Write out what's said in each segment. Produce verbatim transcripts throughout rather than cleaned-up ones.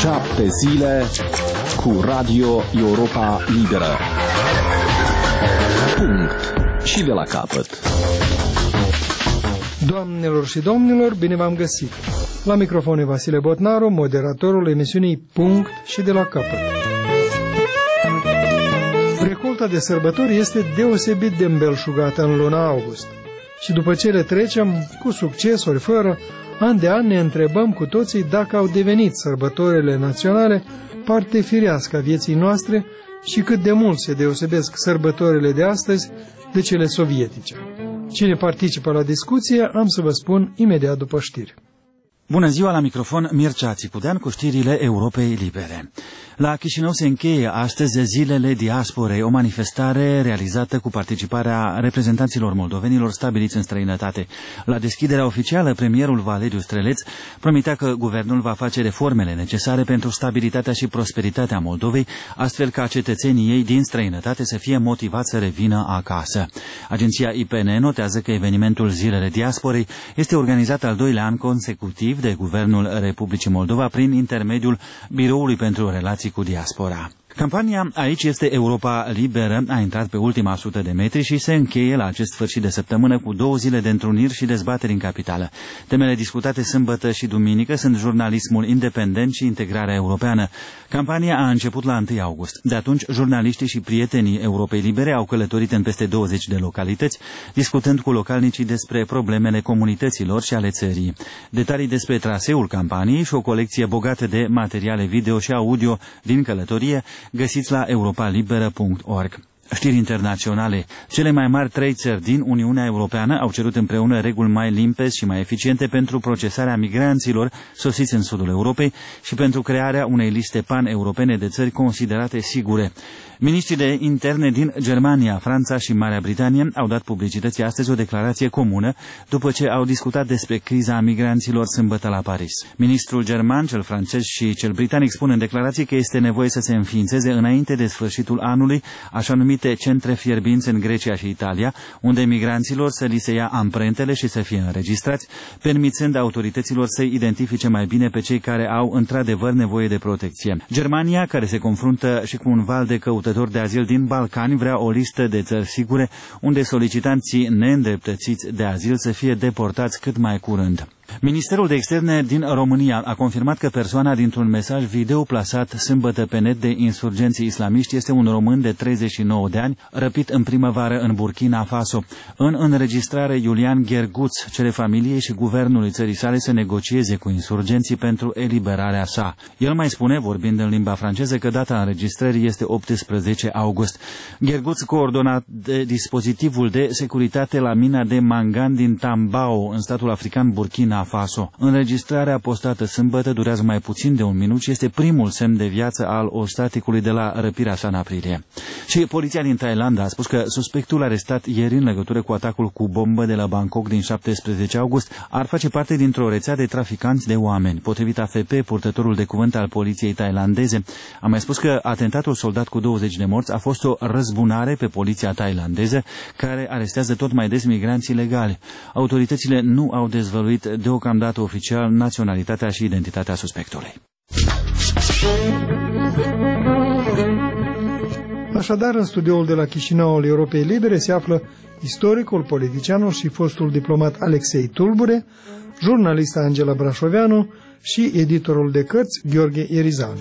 Șapte zile cu Radio Europa Liberă. Punct. Și de la capăt. Doamnelor și domnilor, bine v-am găsit. La microfon e Vasile Botnaru, moderatorul emisiunii Punct și de la capăt. Recolta de sărbători este deosebit de îmbelșugată în luna august. Și după ce le trecem, cu succes ori fără, an de an ne întrebăm cu toții dacă au devenit sărbătorile naționale parte firească a vieții noastre și cât de mult se deosebesc sărbătorile de astăzi de cele sovietice. Cine participă la discuție, am să vă spun imediat după știri. Bună ziua, la microfon Mircea Țipudean cu știrile Europei Libere. La Chișinău se încheie astăzi Zilele Diasporei, o manifestare realizată cu participarea reprezentanților moldovenilor stabiliți în străinătate. La deschiderea oficială, premierul Valeriu Streleț promitea că guvernul va face reformele necesare pentru stabilitatea și prosperitatea Moldovei, astfel ca cetățenii ei din străinătate să fie motivați să revină acasă. Agenția I P N notează că evenimentul Zilele Diasporei este organizat al doilea an consecutiv de Guvernul Republicii Moldova prin intermediul Biroului pentru Relații cu diaspora. Campania Aici este Europa Liberă a intrat pe ultima sută de metri și se încheie la acest sfârșit de săptămână cu două zile de întruniri și dezbateri în capitală. Temele discutate sâmbătă și duminică sunt jurnalismul independent și integrarea europeană. Campania a început la întâi august. De atunci, jurnaliștii și prietenii Europei Libere au călătorit în peste douăzeci de localități, discutând cu localnicii despre problemele comunităților și ale țării. Detalii despre traseul campaniei și o colecție bogată de materiale video și audio din călătorie găsiți la europa liberă punct org. Știri internaționale. Cele mai mari trei țări din Uniunea Europeană au cerut împreună reguli mai limpezi și mai eficiente pentru procesarea migranților sosiți în sudul Europei și pentru crearea unei liste pan-europene de țări considerate sigure. Ministrii de interne din Germania, Franța și Marea Britanie au dat publicității astăzi o declarație comună după ce au discutat despre criza migranților sâmbătă la Paris. Ministrul german, cel francez și cel britanic spun în declarație că este nevoie să se înființeze înainte de sfârșitul anului așa numite centre fierbinți în Grecia și Italia, unde migranților să li se ia amprentele și să fie înregistrați, permițând autorităților să identifice mai bine pe cei care au într-adevăr nevoie de protecție. Germania, care se confruntă și cu un val de căutători de azil din Balcani, vrea o listă de țări sigure unde solicitanții neîndreptățiți de azil să fie deportați cât mai curând. Ministerul de Externe din România a confirmat că persoana dintr-un mesaj video plasat sâmbătă pe net de insurgenții islamiști este un român de treizeci și nouă de ani, răpit în primăvară în Burkina Faso. În înregistrare, Iulian Gherguț cere familiei și guvernului țării sale să negocieze cu insurgenții pentru eliberarea sa. El mai spune, vorbind în limba franceză, că data înregistrării este optsprezece august. Gherguț coordona de dispozitivul de securitate la mina de mangan din Tambao, în statul african Burkina Faso. Înregistrarea postată sâmbătă durează mai puțin de un minut și este primul semn de viață al ostaticului de la răpirea sa în aprilie. Și poliția din Thailanda a spus că suspectul arestat ieri în legătură cu atacul cu bombă de la Bangkok din șaptesprezece august ar face parte dintr-o rețea de traficanți de oameni. Potrivit A F P, purtătorul de cuvânt al poliției thailandeze a mai spus că atentatul soldat cu douăzeci de morți a fost o răzbunare pe poliția thailandeză, care arestează tot mai des migranți ilegali. Autoritățile nu au dezvăluit deocamdată oficial naționalitatea și identitatea suspectului. Așadar, în studioul de la Chișinău al Europei Libere se află istoricul, politicianul și fostul diplomat Alexei Tulbure, jurnalista Angela Brașoveanu și editorul de cărți Gheorghe Ierizan.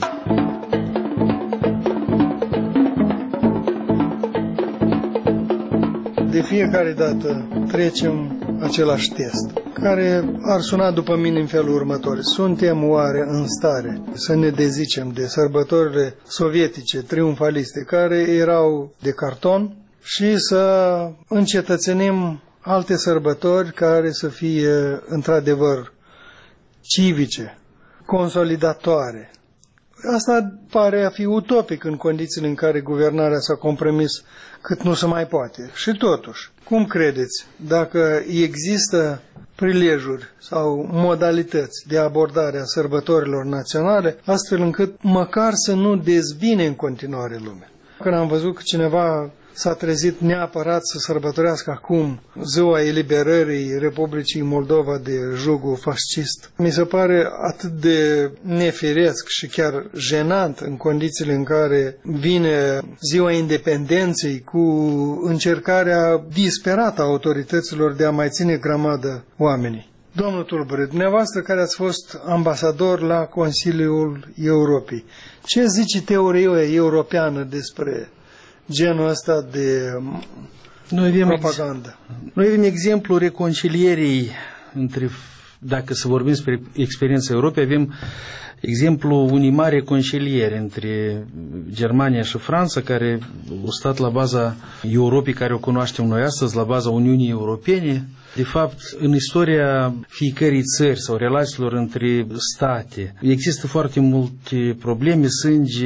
De fiecare dată trecem același test, care ar suna după mine în felul următor. Suntem oare în stare să ne dezicem de sărbătorile sovietice triumfaliste, care erau de carton, și să încetățenim alte sărbători care să fie într-adevăr civice, consolidatoare? Asta pare a fi utopic în condițiile în care guvernarea s-a compromis cât nu se mai poate. Și totuși, cum credeți, dacă există prilejuri sau modalități de abordare a sărbătorilor naționale, astfel încât măcar să nu dezbine în continuare lumea? Când am văzut că cineva s-a trezit neapărat să sărbătorească acum ziua eliberării Republicii Moldova de jugul fascist. Mi se pare atât de nefiresc și chiar jenant în condițiile în care vine ziua independenței cu încercarea disperată a autorităților de a mai ține grămadă oamenii. Domnul Tulbure, dumneavoastră care ați fost ambasador la Consiliul Europei, ce zice teoria europeană despre genul ăsta de noi avem propagandă? Ex- noi avem exemplu reconcilierii între, dacă să vorbim despre experiența Europei, avem exemplu unei mari reconcilieri între Germania și Franța, care au stat la baza Europei care o cunoaștem noi astăzi, la baza Uniunii Europene. De fapt, în istoria fiecărei țări sau relațiilor între state există foarte multe probleme, sânge,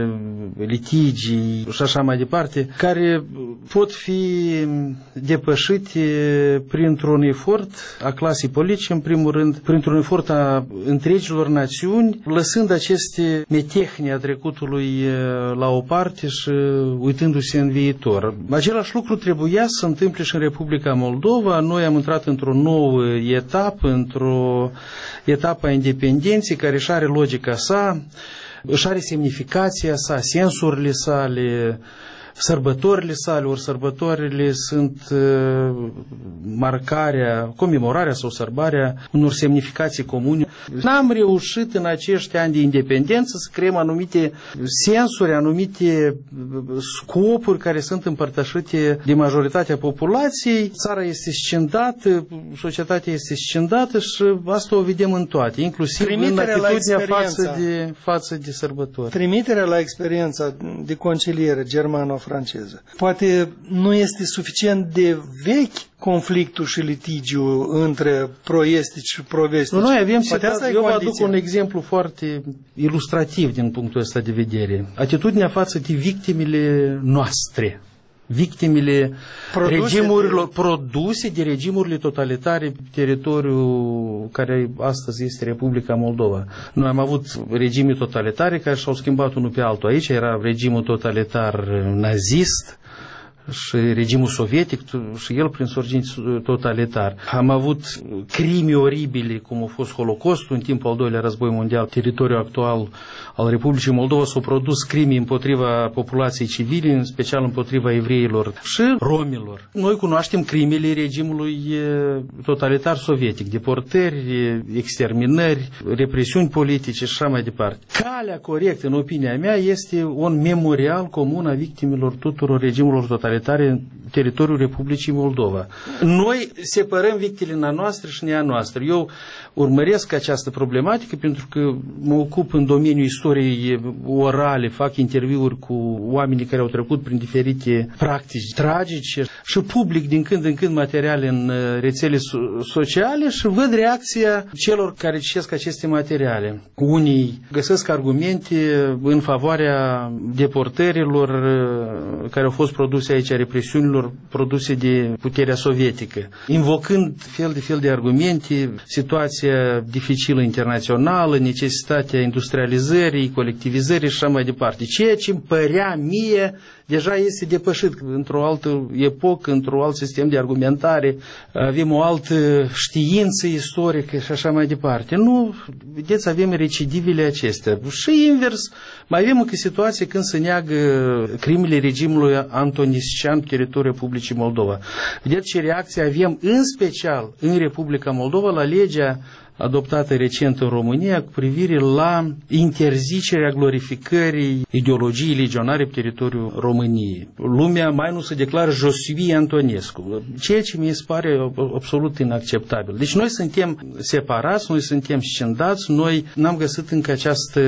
litigii și așa mai departe, care pot fi depășite printr-un efort a clasei politice, în primul rând, printr-un efort a întregilor națiuni, lăsând aceste metehni a trecutului la o parte și uitându-se în viitor. Același lucru trebuia să se întâmple și în Republica Moldova. Noi am intrat într-o nouă etapă, într-o etapă a independenței care își are logica sa, își are semnificația sa, sensurile sale, sărbătorile sale, ori sărbătorile sunt uh, marcarea, comemorarea sau sărbarea unor semnificații comune. N-am reușit în acești ani de independență să creăm anumite sensuri, anumite scopuri care sunt împărtășite de majoritatea populației. Țara este scindată, societatea este scindată și asta o vedem în toate, inclusiv Trimiterea în atitudinea față de, față de sărbători. Trimiterea la experiența de conciliere germano-franceză poate nu este suficient de vechi conflictul și litigiul între pro-estici și pro-vestici. Noi avem situația, eu vă aduc un exemplu foarte ilustrativ din punctul ăsta de vedere. Atitudinea față de victimele noastre, victimele produse regimurilor de... produse de regimurile totalitare pe teritoriul care astăzi este Republica Moldova. Noi am avut regimuri totalitare care și-au schimbat unul pe altul. Aici era regimul totalitar nazist și regimul sovietic și el prin sorgint totalitar. Am avut crime oribile, cum a fost Holocaustul în timpul al doilea război mondial. Teritoriul actual al Republicii Moldova s-au produs crime împotriva populației civile, în special împotriva evreilor și romilor. Noi cunoaștem crimele regimului totalitar sovietic, deportări, exterminări, represiuni politice și așa mai departe. Calea corectă, în opinia mea, este un memorial comun a victimelor tuturor regimurilor totalitare în teritoriul Republicii Moldova. Noi separăm victimele noastre și nea noastră. Eu urmăresc această problematică pentru că mă ocup în domeniul istoriei orale, fac interviuri cu oamenii care au trecut prin diferite practici tragice și public din când în când materiale în rețele sociale și văd reacția celor care citesc aceste materiale. Unii găsesc argumente în favoarea deportărilor care au fost produse aici, represiunilor produse de puterea sovietică, invocând fel de fel de argumente, situația dificilă internațională, necesitatea industrializării, colectivizării și așa mai departe. Ceea ce îmi părea mie deja este depășit într-o altă epocă, într-un alt sistem de argumentare, avem o altă știință istorică și așa mai departe. Nu, vedeți, avem recidivele acestea. Și invers, mai avem încă situație când se neagă crimele regimului antoniscian pe teritoriul Republicii Moldova. Vedeți ce reacție avem, în special în Republica Moldova, la legea adoptată recent în România cu privire la interzicerea glorificării ideologiei legionare pe teritoriul României. Lumea mai nu se declară je suis Antonescu, ceea ce mi se pare absolut inacceptabil. Deci noi suntem separați, noi suntem scindați, noi n-am găsit încă această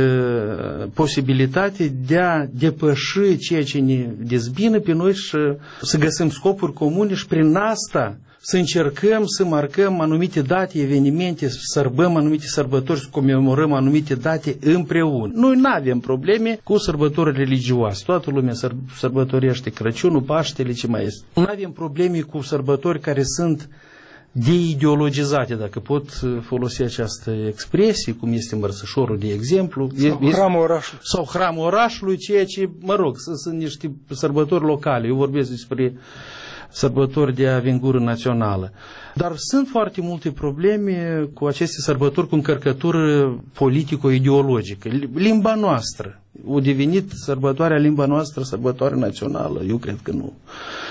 posibilitate de a depăși ceea ce ne dezbină pe noi și să găsim scopuri comune și prin asta să încercăm să marcăm anumite date, evenimente, să sărbăm anumite sărbători, să comemorăm anumite date împreună. Noi nu avem probleme cu sărbători religioase. Toată lumea sărbătorește Crăciunul, Paștele, ce mai este. Nu avem probleme cu sărbători care sunt deideologizate, dacă pot folosi această expresie, cum este Mărășorul, de exemplu. Sau este, Hramul Orașului. Sau Hramul Orașului, ceea ce, mă rog, sunt, sunt niște sărbători locale. Eu vorbesc despre sărbători de avengură națională. Dar sunt foarte multe probleme cu aceste sărbători cu încărcătură politico-ideologică. Limba noastră. O devenit sărbătoarea limba noastră, sărbătoare națională? Eu cred că nu.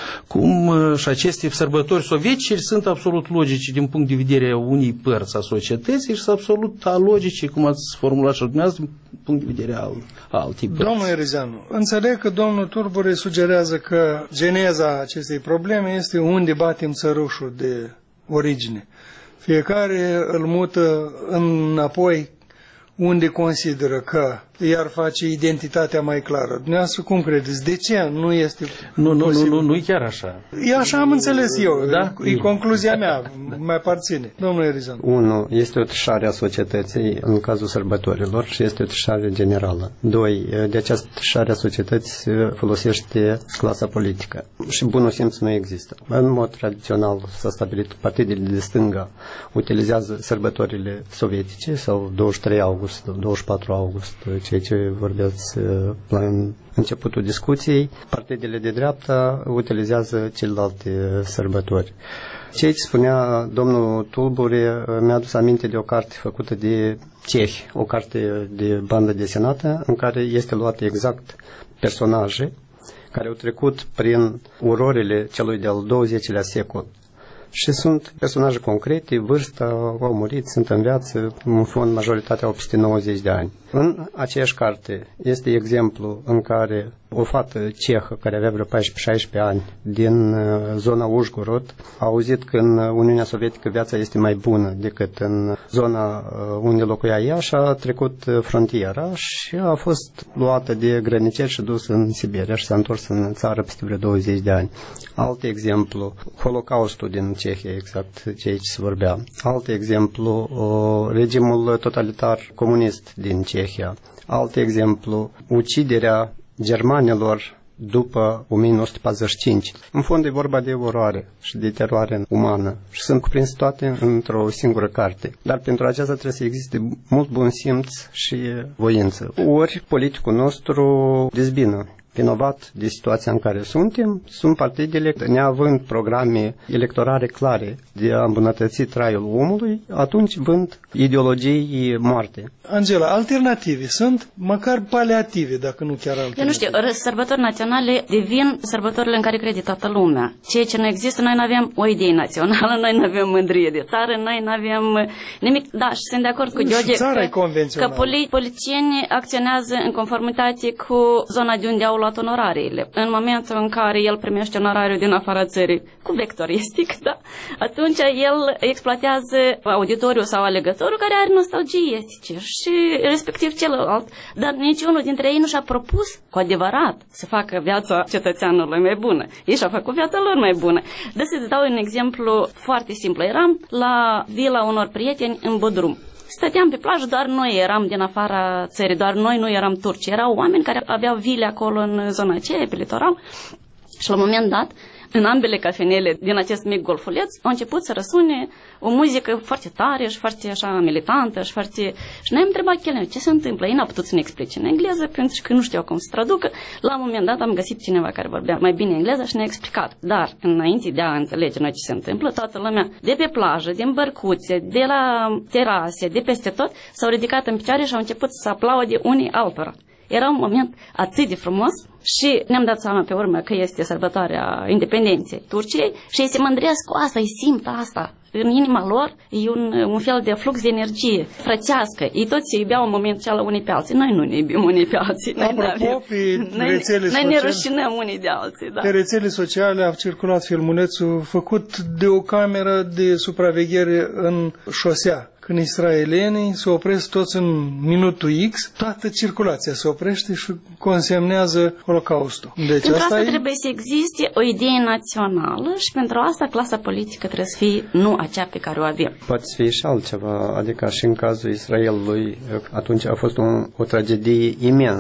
Cum și aceste sărbători sovietice sunt absolut logice din punct de vedere a unei părți a societății și sunt absolut alogice, cum ați formulat și dumneavoastră, din punct de vedere al altei părți. Domnul Erezeanu, înțeleg că domnul Turbure sugerează că geneza acestei probleme este unde batem țărușul de origine. Fiecare îl mută înapoi unde consideră că i-ar face identitatea mai clară. Dumneavoastră, cum credeți? De ce nu este Nu, nu, nu, nu, nu e chiar așa. E așa am înțeles eu. Da? E concluzia mea. Mai aparține. Domnul Erizan. Unu, este o trișare a societății în cazul sărbătorilor și este o trișare generală. Doi, de această trișare a societății folosește clasa politică. Și bunul simț nu există. În mod tradițional s-a stabilit partidele de stânga utilizează sărbătorile sovietice sau douăzeci și trei august, douăzeci și patru august, ceea ce vorbeați la începutul discuției. Partidele de dreapta utilizează celelalte sărbători. Ceea ce spunea domnul Tulbure mi-a adus aminte de o carte făcută de cehi, o carte de bandă desenată în care este luat exact personaje care au trecut prin urorile celui de-al douăzecilea secol. Și sunt personaje concrete, vârsta, au murit, sunt în viață, în fond majoritatea au peste nouăzeci de ani. În aceeași carte este exemplu în care o fată cehă care avea vreo paisprezece șaisprezece ani din zona Užhorod a auzit că în Uniunea Sovietică viața este mai bună decât în zona unde locuia ea și a trecut frontiera și a fost luată de grăniceri și dusă în Siberia și s-a întors în țară peste vreo douăzeci de ani. Alt exemplu, Holocaustul din Cehia, exact ceea ce se vorbea. Alt exemplu, regimul totalitar comunist din Cehia. Alt exemplu, uciderea germanilor după o mie nouă sute patruzeci și cinci. În fond e vorba de oroare și de teroare umană și sunt cuprinse toate într-o singură carte. Dar pentru aceasta trebuie să existe mult bun simț și voință. Ori politicul nostru dezbină. Vinovat de situația în care suntem, sunt partidele, neavând programe electorale clare de a îmbunătăți traiul omului, atunci vând ideologii moarte. Angela, alternative sunt măcar paliative, dacă nu chiar alternative. Eu nu știu, sărbători naționale devin sărbătorile în care crede toată lumea. Ceea ce nu există, noi nu avem o idee națională, noi nu avem mândrie de țară, noi nu avem nimic. Da, și sunt de acord cu Gheorghe că, că politicienii acționează în conformitate cu zona de unde au luat onorariile. În momentul în care el primește onorariul din afara țării cu vectoristic, da, atunci el exploatează auditoriul sau alegătorul care are nostalgii estice și respectiv celălalt, dar niciunul dintre ei nu și-a propus cu adevărat să facă viața cetățeanului mai bună. Ei și-au făcut viața lor mai bună. De să-ți dau un exemplu foarte simplu. Eram la vila unor prieteni în Bodrum. Stăteam pe plajă, doar noi eram din afara țării, doar noi nu eram turci. Erau oameni care aveau vile acolo în zona aceea, pe litoral. Și la un moment dat, în ambele cafenele din acest mic golfuleț, au început să răsune o muzică foarte tare și foarte așa militantă și foarte... Și noi am întrebat chelnele, ce se întâmplă? Ei n-a putut să ne explice în engleză, pentru că nu știau cum să traducă. La un moment dat am găsit cineva care vorbea mai bine engleză și ne-a explicat. Dar, înainte de a înțelege noi ce se întâmplă, toată lumea de pe plajă, din bărcuțe, de la terase, de peste tot, s-au ridicat în picioare și au început să aplaude unii altora. Era un moment atât de frumos și ne-am dat seama pe urmă că este sărbătoarea independenței Turciei și ei se mândresc cu asta, îi simt asta. În inima lor e un, un fel de flux de energie frățească. Ei toți se iubeau în momentul acela unii pe alții. Noi nu ne iubim unii pe alții. Noi, Apropo, pe noi, rețele noi sociale, ne rușinăm unii de alții. Da. Pe rețele sociale a circulat filmulețul făcut de o cameră de supraveghere în șosea. Când israelienii se opresc toți în minutul X, toată circulația se oprește și consemnează Holocaustul. Deci pentru asta, asta e... trebuie să existe o idee națională și pentru asta clasa politică trebuie să fie nu acea pe care o avem. Poate să fie și altceva, adică și în cazul Israelului, atunci a fost un, o tragedie imensă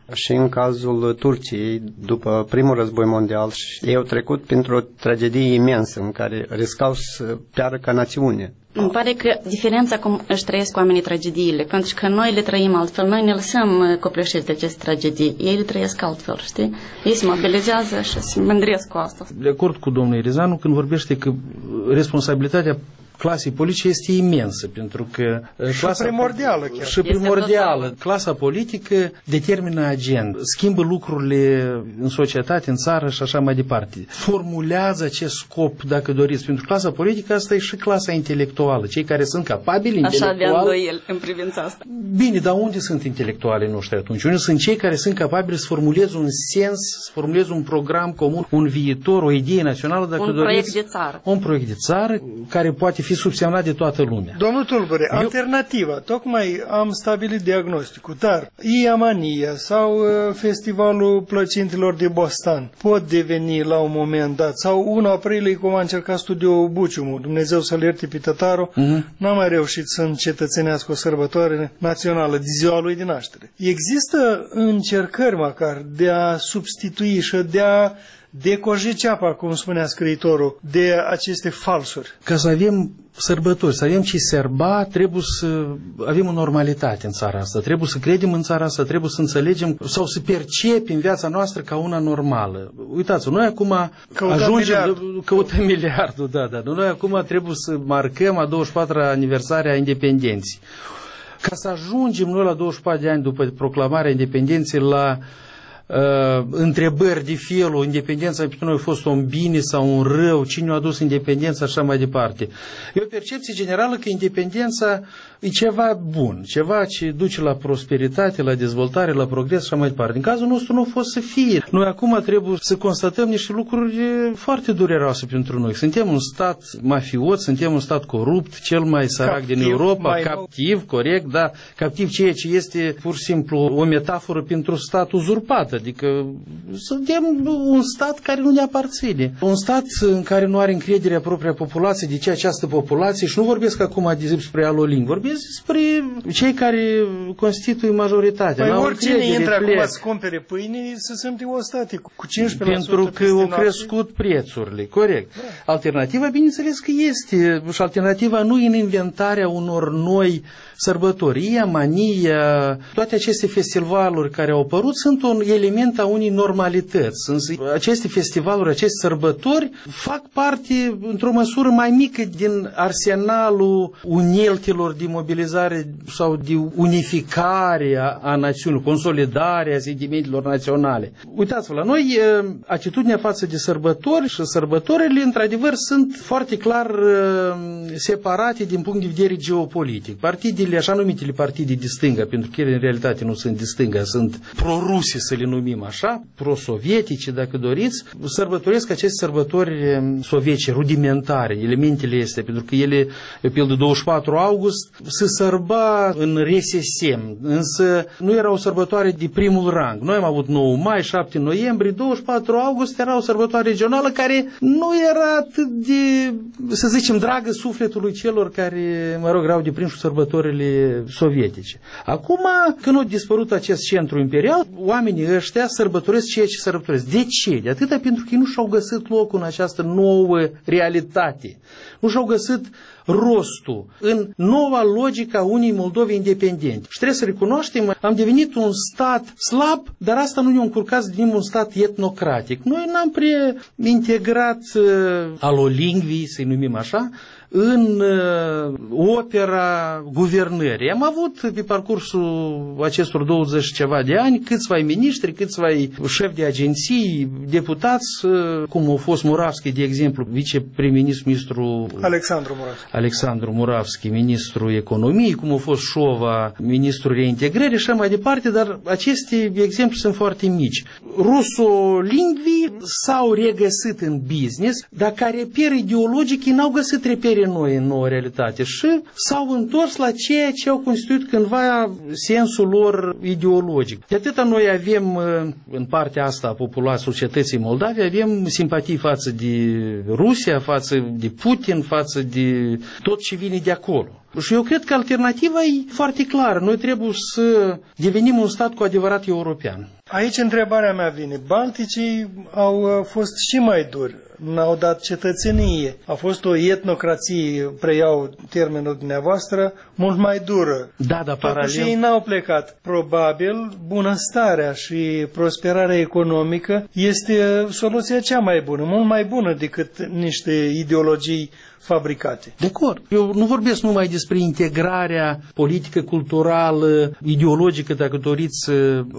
Și în cazul Turciei, după primul război mondial, ei au trecut printr-o tragedie imensă în care riscau să piară ca națiune. Îmi pare că diferența cum își trăiesc oamenii tragediile, pentru că noi le trăim altfel, noi ne lăsăm copleșiți de aceste tragedii, ei le trăiesc altfel, știi? Ei se mobilizează și se mândresc cu asta. De acord cu domnul Erizanu când vorbește că responsabilitatea clasei politice este imensă, pentru că și clasa primordială chiar. Și primordială. Clasa politică determină agenda, schimbă lucrurile în societate, în țară și așa mai departe. Formulează acest scop, dacă doriți. Pentru clasa politică asta e și clasa intelectuală, cei care sunt capabili intelectual. Așa de îndoiel în privința asta. Bine, dar unde sunt intelectualii noștri atunci? Unde sunt cei care sunt capabili să formuleze un sens, să formuleze un program comun, un viitor, o idee națională, dacă un doriți. proiect de țară. Un proiect de țară care poate fi subsemnat de toată lumea. Domnul Tulbure, Eu... alternativa, tocmai am stabilit diagnosticul, dar Iamania sau uh, Festivalul Plăcintelor de Bostan pot deveni la un moment dat, sau unu aprilie, cum a încercat studioul Buciumu, Dumnezeu să-l ierte pe tătarul, uh-huh. n-a mai reușit să încetățenească o sărbătoare națională de ziua lui de naștere. Există încercări măcar de a substitui și de a decoje ceapa, cum spunea scriitorul, de aceste falsuri. Ca să avem sărbători, să avem ce sărba, trebuie să avem o normalitate în țara asta, trebuie să credem în țara asta, trebuie să înțelegem sau să percepem viața noastră ca una normală. Uitați, noi acum căutăm ajungem, miliardul. căutăm miliardul, da, da. Noi acum trebuie să marcăm a douăzeci și patra aniversarea independenței. Ca să ajungem noi la douăzeci și patru de ani după proclamarea independenței la Uh, întrebări de felul, independența pentru noi a fost un bine sau un rău, cine a adus independența, așa mai departe. E o percepție generală că independența e ceva bun, ceva ce duce la prosperitate, la dezvoltare, la progres și așa mai departe. În cazul nostru nu a fost să fie. Noi acum trebuie să constatăm niște lucruri foarte dureroase pentru noi. Suntem un stat mafiot, suntem un stat corupt, cel mai sărac captiv, din Europa, mai captiv, corect, da, captiv, ceea ce este pur și simplu o metaforă pentru stat uzurpat. Adică suntem un stat care nu ne aparține. Un stat în care nu are încrederea propria populație, de ce această populație, și nu vorbesc acum despre aloling, vorbesc despre cei care constituie majoritatea. Păi oricine intră acum să cumpere pâine, să sunt ostate cu cincisprezece la sută. Pentru că au crescut prețurile, corect. Da. Alternativa, bineînțeles că este, și alternativa nu e în inventarea unor noi sărbători. Iamania, toate aceste festivaluri care au apărut sunt un element a unei normalități. Însă aceste festivaluri, aceste sărbători fac parte, într-o măsură mai mică, din arsenalul uneltelor de mobilizare sau de unificare a, a națiunii, consolidare a sentimentelor naționale. Uitați-vă, la noi atitudinea față de sărbători și sărbătorile, într-adevăr, sunt foarte clar separate din punct de vedere geopolitic. Partidele, așa numitele partide de stânga, pentru că ele în realitate nu sunt de stânga, sunt pro-ruse, să le numim așa, pro-sovietice, dacă doriți, sărbătoresc aceste sărbători sovietice, rudimentare, elementele este, pentru că ele, pe pildă douăzeci și patru august, se sărba în R S S M, însă nu era o sărbătoare de primul rang. Noi am avut nouă mai, șapte noiembrie, douăzeci și patru august era o sărbătoare regională care nu era atât de, să zicem, dragă sufletului celor care, mă rog, erau de prin sărbătorile sovietice. Acum, când a dispărut acest centru imperial, oamenii ăștia sărbătoresc ceea ce sărbătoresc. De ce? De atâta pentru că ei nu și-au găsit locul în această nouă realitate. Nu și-au găsit rostul în noua logică a unei Moldovi independente. Și trebuie să recunoaștem, am devenit un stat slab, dar asta nu ne-a încurcat să devenim un stat etnocratic. Noi n-am prea integrat uh, alolingvii, să-i numim așa, în uh, opera guvernării. Am avut pe parcursul acestor douăzeci ceva de ani câțiva miniștri, câțiva șefi de agenții, deputați, uh, cum a fost Muravski, de exemplu, viceprim-ministru, ministru Alexandru Muravski. Alexandru Muravski, ministrul economiei, cum a fost Șova, ministrul reintegrării și așa mai departe, dar aceste exemple sunt foarte mici. Rusolingvii s-au regăsit în business, dar ca reper ideologic ei n-au găsit repere vedere noi în nouă realitate și s-au întors la ceea ce au constituit cândva sensul lor ideologic. De atâta noi avem în partea asta a populației societății Moldavei, avem simpatii față de Rusia, față de Putin, față de tot ce vine de acolo. Și eu cred că alternativa e foarte clară. Noi trebuie să devenim un stat cu adevărat european. Aici întrebarea mea vine. Balticii au fost și mai duri. N-au dat cetățenie. A fost o etnocrație, preiau termenul dumneavoastră, mult mai dură. Da, dar paralel... Și ei n-au plecat. Probabil, bunăstarea și prosperarea economică este soluția cea mai bună, mult mai bună decât niște ideologii fabricate. De acord. Eu nu vorbesc numai despre integrarea politică, culturală, ideologică, dacă doriți,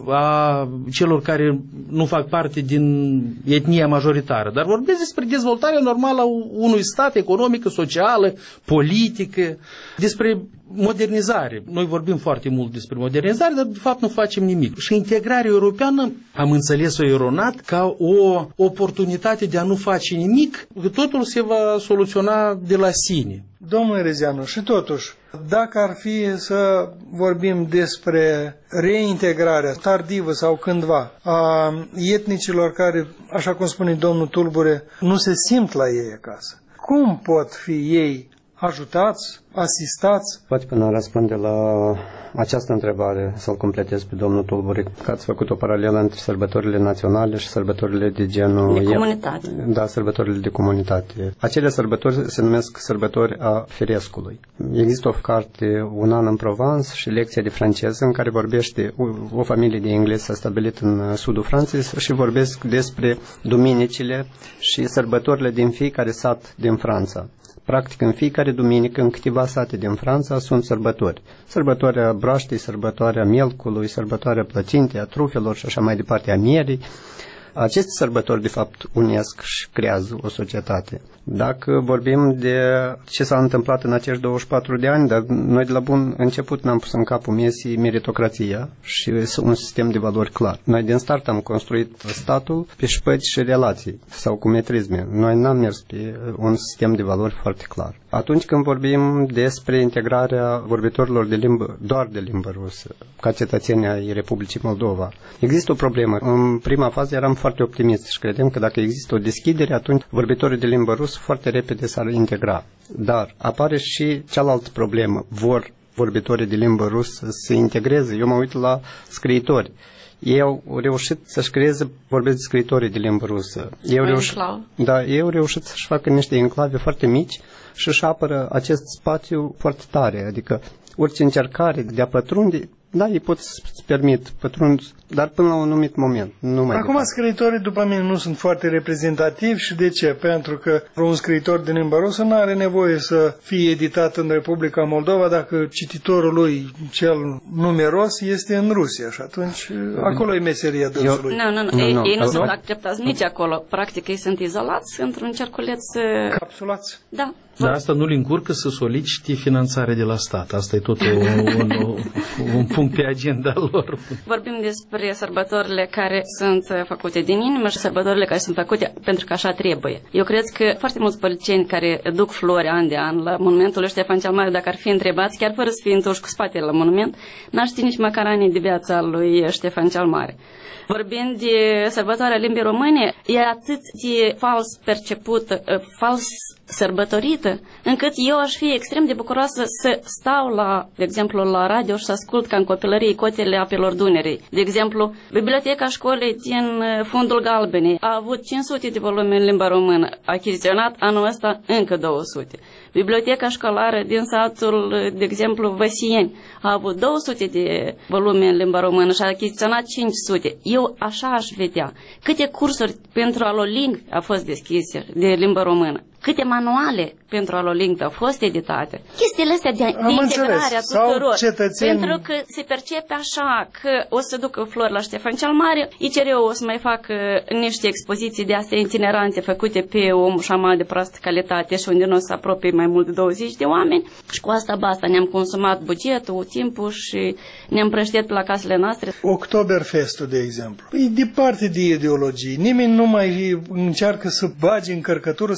a celor care nu fac parte din etnia majoritară, dar vorbesc despre dezvoltarea normală a unui stat, economică, socială, politică, despre modernizare. Noi vorbim foarte mult despre modernizare, dar de fapt nu facem nimic. Și integrarea europeană, am înțeles-o eronat, ca o oportunitate de a nu face nimic, că totul se va soluționa de la sine. Domnule Rezianu, și totuși, dacă ar fi să vorbim despre reintegrarea tardivă sau cândva a etnicilor care, așa cum spune domnul Tulbure, nu se simt la ei acasă, cum pot fi ei ajutați, asistați? Poate până a răspunde la această întrebare, să-l completez pe domnul Tulbure, că ați făcut o paralelă între sărbătorile naționale și sărbătorile de genul... De comunitate. Da, sărbătorile de comunitate. Acele sărbători se numesc sărbători a Ferescului. Există o carte, Un an în Provence și lecția de franceză, în care vorbește o, o familie de englezi s-a stabilit în sudul Franței și vorbesc despre duminicile și sărbătorile din fiecare sat din Franța. Practic, în fiecare duminică, în câteva sate din Franța, sunt sărbători. Sărbătoarea broaștei, sărbătoarea mielcului, sărbătoarea plăcintei, a trufelor și așa mai departe, a mierii. Aceste sărbători, de fapt, unesc și creează o societate. Dacă vorbim de ce s-a întâmplat în acești douăzeci și patru de ani, dar noi de la bun început ne-am pus în capul mesii meritocrația și un sistem de valori clar. Noi din start am construit statul pe șpăgi și relații sau cu metrisme. Noi n-am mers pe un sistem de valori foarte clar. Atunci când vorbim despre integrarea vorbitorilor de limbă, doar de limbă rusă, ca cetățenii ai Republicii Moldova, există o problemă. În prima fază eram foarte optimist și credem că dacă există o deschidere, atunci vorbitorii de limbă rusă foarte repede s-ar integra. Dar apare și cealaltă problemă. Vor vorbitorii de limbă rusă să se integreze. Eu mă uit la scriitori. Ei au reușit să-și creeze, vorbesc de scriitorii de limbă rusă. Ei au reușit, da, ei au reușit să-și facă niște enclave foarte mici și își apără acest spațiu foarte tare. Adică orice încercare de a pătrunde, da, ei pot să-ți permit pătrund, dar până la un anumit moment. Nu mai Acum, scriitorii, după mine, nu sunt foarte reprezentativi. Și de ce? Pentru că un scriitor de limbă rusă nu are nevoie să fie editat în Republica Moldova dacă cititorul lui cel numeros este în Rusia. Și atunci, acolo e meseria dânsului. Nu, nu, nu. Ei nu, nu sunt acceptați nici acolo. Practic, ei sunt izolați într-un cerculeț... Capsulați? Da. Dar asta nu-l încurcă să solicite finanțare de la stat. Asta e tot un, un, un punct pe agenda lor. Vorbim despre sărbătorile care sunt făcute din inimă și sărbătorile care sunt făcute pentru că așa trebuie. Eu cred că foarte mulți politicieni care duc flori an de an la monumentul lui Ștefan cel Mare, dacă ar fi întrebați, chiar fără să fie întoși cu spatele la monument, n-ar ști nici măcar anii de viață al lui Ștefan cel Mare. Vorbind de sărbătoarea limbii române, e atât de fals percepută, fals sărbătorită, încât eu aș fi extrem de bucuroasă să stau, la, de exemplu, la radio și să ascult ca în copilărie Cotele apelor Dunării. De exemplu, Biblioteca școlii din Fundul Galbenei a avut cinci sute de volume în limba română, a achiziționat anul ăsta încă două sute. Biblioteca școlară din satul, de exemplu, Văsieni a avut două sute de volume în limba română și a achiziționat cinci sute. Eu așa aș vedea. Câte cursuri pentru alolingvi a fost deschise de limba română? Câte manuale pentru alolingvi au fost editate? Chestiile astea de, de integrare a tuturor. Cetățeni... Pentru că se percepe așa că o să ducă flori la Ștefan cel Mare, I C R-ul o să mai facă niște expoziții de astea itinerante făcute pe o mușama de proastă calitate și unde nu o să apropie mai mult de douăzeci de oameni și cu asta basta ne-am consumat bugetul, timpul și ne-am prăștit la casele noastre. Oktoberfestul, de exemplu, e departe de ideologii. Nimeni nu mai încearcă să bage încărcătură sau să o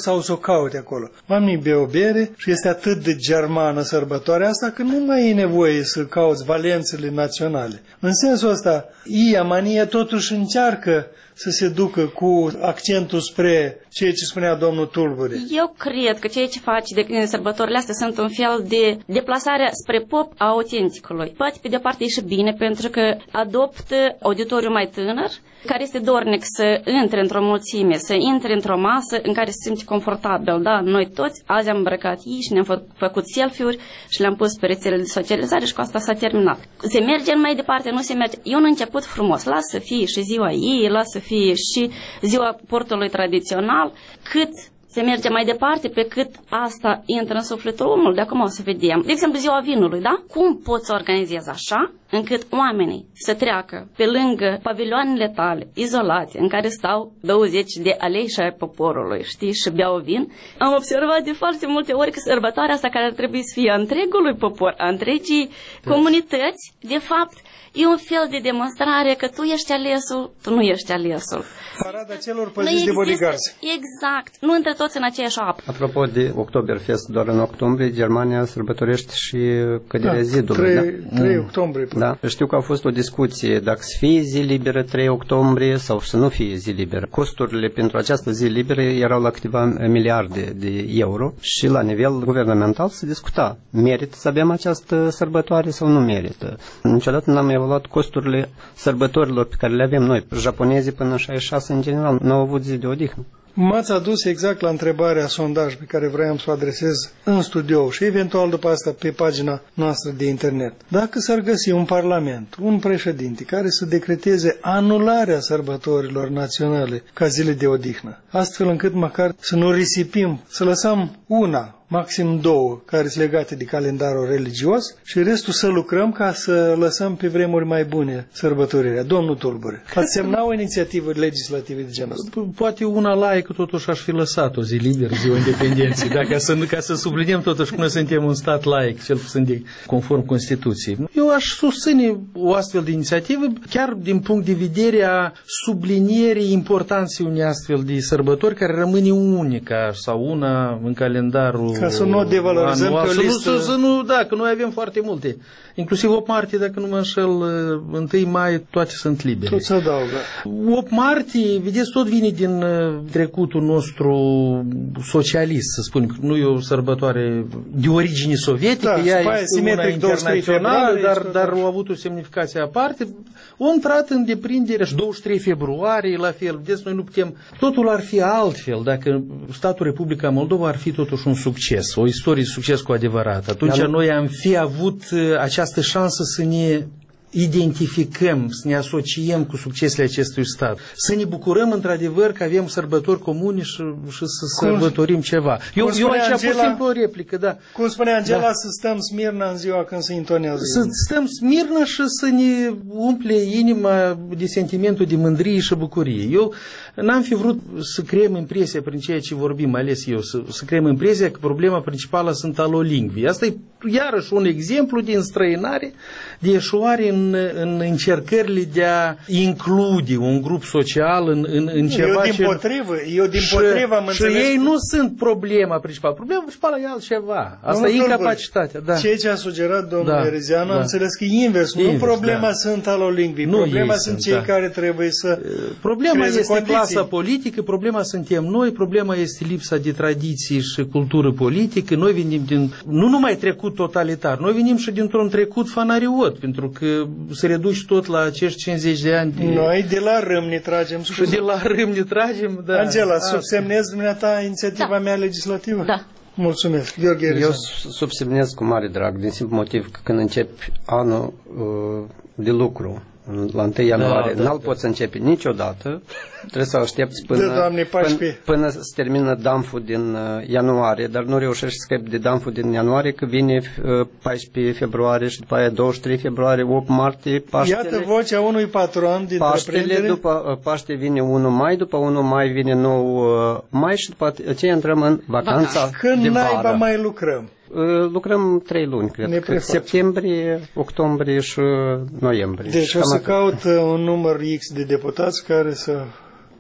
caute acolo. Oamenii beau bere și este atât de germană sărbătoarea asta că nu mai e nevoie să cauți valențele naționale. În sensul ăsta, Ia Mania totuși încearcă să se ducă cu accentul spre ceea ce spunea domnul Tulbure. Eu cred că ceea ce face de sărbătorile astea sunt un fel de deplasare spre pop a autenticului. Poate pe de parte e și bine pentru că adoptă auditoriul mai tânăr care este dornic să intre într-o mulțime, să intre într-o masă în care se simte confortabil. Da, noi toți azi am îmbrăcat ei și ne-am fă, făcut selfie-uri și le-am pus pe rețelele de socializare și cu asta s-a terminat. Se merge mai departe, nu se merge. E un început frumos. Lasă să fie și ziua ei, lasă să fie și ziua portului tradițional, cât se merge mai departe, pe cât asta intră în sufletul omului. De acum o să vedem. De exemplu, ziua vinului, da? Cum poți să organizezi așa încât oamenii să treacă pe lângă pavilioanele tale izolate, în care stau douăzeci de aleși ai poporului, știi, și beau vin? Am observat de foarte multe ori că sărbătoarea asta, care ar trebui să fie a întregului popor, a întregii comunități, de fapt, e un fel de demonstrare că tu ești alesul, tu nu ești alesul. Parada celor păziți de bodyguards. Exact. Nu între toți în aceeași apă. Apropo de Oktoberfest, doar în octombrie, Germania sărbătorește și căderea da, zidului. trei octombrie. Da. Știu că a fost o discuție dacă să fie zi liberă trei octombrie sau să nu fie zi liberă. Costurile pentru această zi liberă erau la câteva miliarde de euro și la nivel guvernamental se discuta. Merită să avem această sărbătoare sau nu merită? Niciodată n-am evaluat costurile sărbătorilor pe care le avem noi. Japonezii până în șaizeci și șase în general nu au avut zi de odihnă. M-ați adus exact la întrebarea sondaj pe care vreau să o adresez în studio și eventual după asta pe pagina noastră de internet. Dacă s-ar găsi un parlament, un președinte care să decreteze anularea sărbătorilor naționale ca zile de odihnă, astfel încât măcar să nu risipim, să lăsăm una, maxim două, care sunt legate de calendarul religios și restul să lucrăm ca să lăsăm pe vremuri mai bune sărbătorirea. Domnul Tulbure, ați semna o inițiativă legislativă de genul ăsta? Poate una laică totuși aș fi lăsat o zi liberă, ziua independenței, da, ca, să, ca să subliniem totuși că noi suntem un stat laic, cel puțin de, conform Constituției. Eu aș susține o astfel de inițiativă, chiar din punct de vedere a sublinierii importanței unei astfel de sărbători care rămâne unica sau una în calendarul ca să nu o devalorizăm anual, pe o listă. Să, să nu, da, că noi avem foarte multe. Inclusiv opt martie, dacă nu mă înșel, întâi mai, toate sunt libere. Tot se adaugă. opt martie, vedeți, tot vine din trecutul nostru socialist, să spunem. Nu e o sărbătoare de origine sovietică, da, ea este una internațională, dar, dar au avut o semnificație aparte. O intrat în deprindere și douăzeci și trei februarie, la fel. Vedeți, noi nu putem... Totul ar fi altfel dacă statul Republica Moldova ar fi totuși un succes, o istorie de succes cu adevărat. Atunci dar noi am fi avut această șansă să ne identificăm, să ne asociem cu succesele acestui stat. Să ne bucurăm într-adevăr că avem sărbători comune și, și să cum, sărbătorim ceva. Eu, eu aici Angela, pur și simplu o replică, da. Cum spunea Angela, da. Să stăm smirna în ziua când se intonează. Să stăm smirna și să ne umple inima de sentimentul de mândrie și bucurie. Eu n-am fi vrut să creăm impresia prin ceea ce vorbim, mai ales eu, să, să creăm impresia că problema principală sunt alolingvii. Asta e iarăși un exemplu de înstrăinare, de eșuare în, în încercările de a include un grup social în, în, în ceva. Eu din ce... potrivă, eu din potrivă am înțeles. Și ei nu sunt problema principală. Problema principală e altceva. Asta e incapacitatea. Da. Ceea ce a sugerat domnul da, Erezeanu, da. Am înțeles că e invers. invers. Nu problema da. Sunt alolingvii. Nu problema sunt cei da. Care trebuie să problema este condiții. Clasa politică, problema suntem noi, problema este lipsa de tradiții și cultură politică. Noi venim din, nu numai trecut totalitar, noi venim și dintr-un trecut fanariot, pentru că se reduce tot la acești cincizeci de ani. De... Noi de la râm ne tragem. Și de la râm ne tragem, da. Angela, subsemnezi dumneata inițiativa da. Mea legislativă? Da. Mulțumesc. Gheorghe Erezeanu. Eu subsemnez cu mare drag, din simplu motiv că când începi anul uh, de lucru, la întâi ianuarie, da, da, n-al da. Poți începe niciodată, trebuie să aștepți până, da, doamne, până, până se termină damful din uh, ianuarie, dar nu reușești să scapi de damful din ianuarie, că vine uh, paisprezece februarie și după aia douăzeci și trei februarie, opt martie, Paștele. Iată vocea unui patron din Paștele, după uh, Paște vine unu mai, după unu mai vine nouă uh, mai și după aceea intrăm în vacanța da. Când de vară. naiba mai lucrăm? Lucrăm trei luni, cred că septembrie, octombrie și noiembrie. Deci o să caut un număr X de deputați care să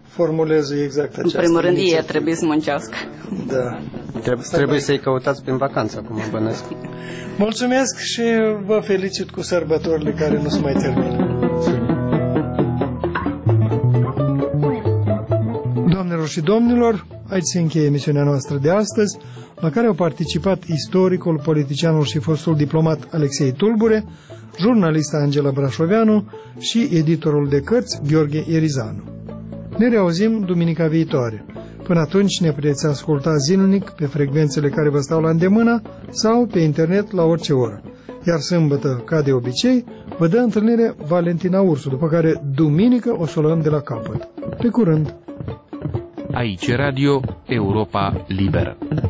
formulez exact aceasta. În primul rând, ei trebuie să muncească. Da. Trebuie, trebuie să-i căutați prin vacanță, cum mă bănesc. Mulțumesc și vă felicit cu sărbătorile care nu se mai termină. Doamnelor și domnilor, aici se încheie emisiunea noastră de astăzi, la care au participat istoricul, politicianul și fostul diplomat Alexei Tulbure, jurnalista Angela Brașoveanu și editorul de cărți Gheorghe Erizanu. Ne reauzim duminica viitoare. Până atunci ne puteți asculta zilnic pe frecvențele care vă stau la îndemână sau pe internet la orice oră. Iar sâmbătă, ca de obicei, vă dă întâlnire Valentina Ursu, după care duminică o să o luăm de la capăt. Pe curând! Aici Radio Europa Liberă.